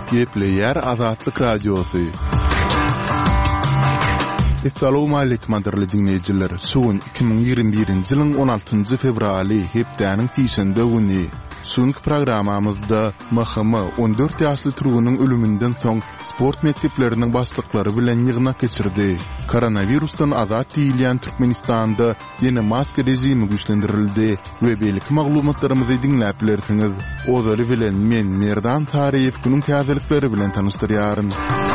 Gepleyer Azatlyk Radiosu. Assalamu alaykum adirli dinleyijiler. Sugun 2021-nji ýylyň 16-njy fevraly hepdäniň tiýşende güni. Suňky programamyzda MHM 14 ýaşly turgunyň ölümünden soň sport mekdepleriniň başlyklary bilen ýygnak geçirdi. Koronavirusdan azat diýilýän Türkmenistanda ýene maska rejimi güýçlendirildi we beýleki maglumatlarymyzy dinläp bilersiňiz. Ozary bilen men Merdan Taryýew günüň täzelikleri bilen tanışdyrýaryn.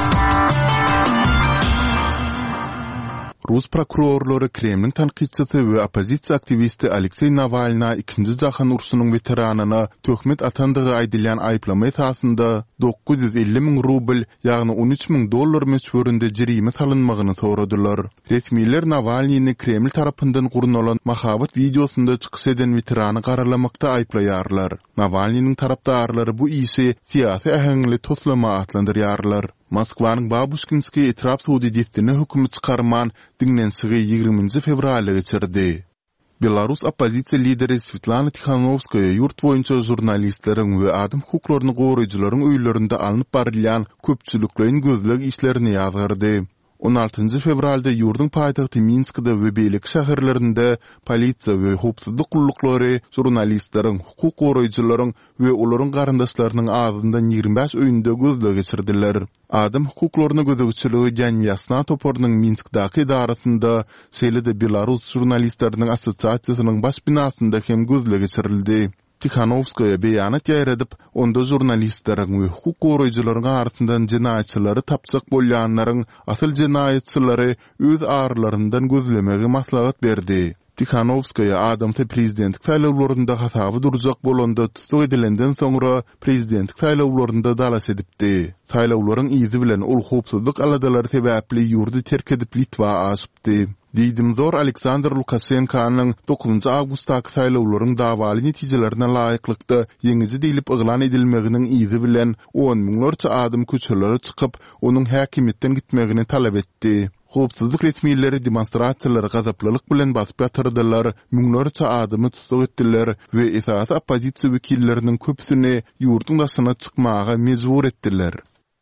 Rus prokurorlary Kremlin tanqidçisi we opozisiýa aktivisti Aleksey Navalny ikinji jahan urusynyň veteranyna töhmet atandygy aýdylýan aýplama esasında 950 000 rubl, ýagny 13 000 dollar meçhurynda jerime salynmagyny soradylar. Resmiler Navalnyni Kreml tarapyndan gurunalan mahabat videosunda çykyş eden veterany garalamakda aýplaýarlar. Navalnyň tarapdarlary bu işi siýasy ähengli toslama atlandyrýarlar. Moskwanyň Babushkinskiy etraf suwdedetini hökümi çykarman dinlensiňi 20 fevraly geçirdi. Belarus opozisiýa lideri Svetlana Tikhanovskaya ýurt boýunça jurnalistleriň we adam hukuklaryny goraýjylaryň öýlerinde alınıp barylan köpçüliklerin gözleg işlerini ýazgardy. 16 fevralda ýurdun paýtagty Minskde we beýleki şäherlerinde polisiýa we hukuk gullukları jurnalistleriň, hukuk goraýjylaryň we olaryň garandaşlarynyň ağzyndan 25 öýünde gözle geçirdiler. Adam hukuklaryny gözegçiligi Ýanýasna toporynyň Minskdaky idarasynda şeýle-de Belarus jurnalistleriniň assosiasiýasynyň baş binasynda hem gözle geçirildi. Tikhanovskaya beýanat ýaýradyp, onda jurnalistleriň we hukuk goraýjylaryň arasyndan jenaýatçylary tapjak bolýanlaryň asyl jenaýatçylary öz arlaryndan gözlemegi maslahat berdi. Tikhanovskaya adamty prezidentlik saýlawlarynda hasaby durjak bolanda tutuk edilenden soňra prezidentlik saýlawlarynda dalas edipdi. Saýlawlaryň izi bilen ol howpsuzlyk aladalary sebäpli ýurdy terk edip Litwa aşypdy. Diýdimzor Aleksandr Lukashenkanyň 9 awgustdaky saýlawlaryň dawaly netijelerine laýyklykda ýeňiji diýilip yglan edilmeginiň izi bilen 10 miňlerçe adam köçelere çykyp onuň häkimetden gitmegini talap etdi. Howpsuzlyk resmiýetleri demonstrasiýalary gazaplylyk bilen basyp ýatyrdylar, miňlerçe adamy tutuk etdiler we esasy opozisiýa wekilleriniň köpsini ýurdun daşyna çykmaga mejbur etdiler.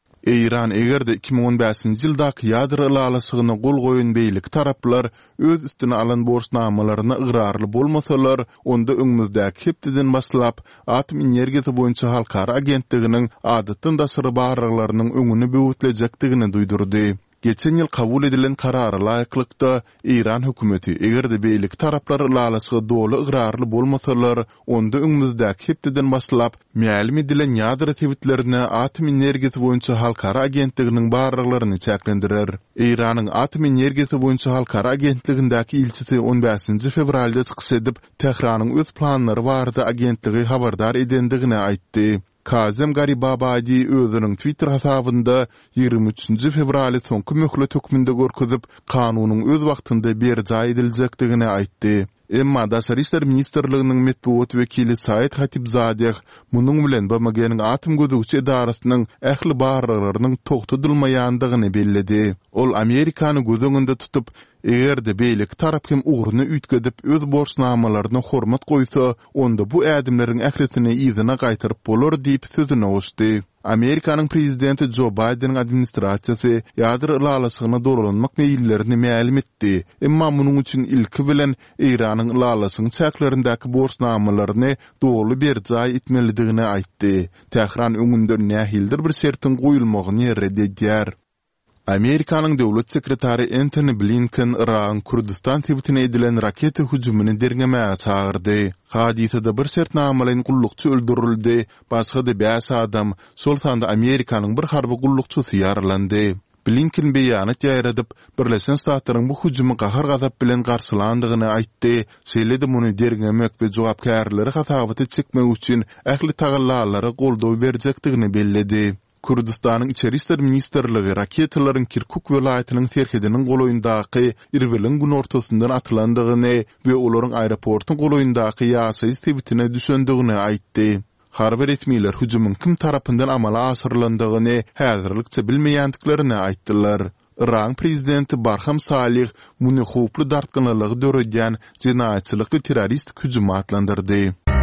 İran egerde 2015-nji ýyldaky ýadro ýalyşygyna gol goýan beýlik taraplar öz üstüne alan borçnamalaryna ıgrarly bolmasalar, onda öňümüzdäki hepdeden başlap atom energiýasy boýunça halkara agentliginiň adatdan daşary barraklarynyň öňüni böwütlejekdigini duýdurdy. Geçen ýyl kabul edilen karara laýyklykda İran hökümeti egerde beýlik taraplar ýalyşygy doly ıgrarly bolmasalar, onda öňümüzdäki hepdeden başlap mälim edilen ýadro tewitlerini atom energiýasy boýunça halkara agentliginiň barraklaryny çäklendirer. İranyň atom energiýasy boýunça halkara agentligindäki ilçisi 15 fevralda çykyş edip, Tehranyň öz planlary barada agentligi habardar edendigini aýtdy. Kazem Garibabadi özünün Twitter hasabında 23 fevraly soňky möhlet hökmünde görkezip, kanunyň öz wagtynda berjay ediljekdigini aýtdy. Emma Daşary işler ministrliginiň metbuat wekili Said Hatibzadeh munyň bilen BMG-niň atom gözegçi idarasynyň ähli barraklarynyň togtadylmaýandygyny belledi. Ol Amerikany göz öňünde tutup, egerde beýleki tarap hem ugruny üýtgedip öz borçnamalaryna hormat goýsa, onda bu ädimleriň ähretini ýyzyna gaýtaryp bolar diýip sözüne goşdy. Amerikanyň prezidenti Joe Bideniň administrasiýasy ýadro ýalyşygyna dolanmak meýillerini mälim etdi. Emma munyň üçin ilki bilen İranyň ýalyşygyň çäklerindäki borçnamalaryny doly berjay etmelidigini aýtdy. Tehran öňünde nähildir bir şertin goýulmagyny reddedýär. Amerikanyň döwlet sekretary Antony Blinken Iran Kurdistan tebitine edilen raket hüjümini derňemäge çagyrdy. Hadisede bir şertnamalaryň gullukçy öldürildi, başga da 5 adam, şol sanda Amerikanyň bir harby gullukçysy ýaralandy. Blinken beýanat ýaýradyp, Birleşen Ştatlaryň bu hüjümi gahar gazap bilen garşylandygyny aýtdy. Şeýle-de muny derňemek we jogapkärleri hasabaty çekmek üçin ähli tagallalary goldaw berjekdigini belledi. Kurdistanyň içeri işler ministrligi raketalaryň Kirkuk welaýatynyň terhediniň goloýundaky Irbilin gün ortasyndan atylandygyny we olaryň aeroportyň goloýundaky ýaşaýyş tebitine düşendigini aýtdy. Harby resmiýetler hüjümyň kim tarapyndan amala aşyrylandygyny häzirlikçe bilmeýändiklerini aýtdylar. Iran prezidenti Barham Salih muny howply dartganylygy döredýän jenaýatçylykly terrorist hüjümi atlandyrdy.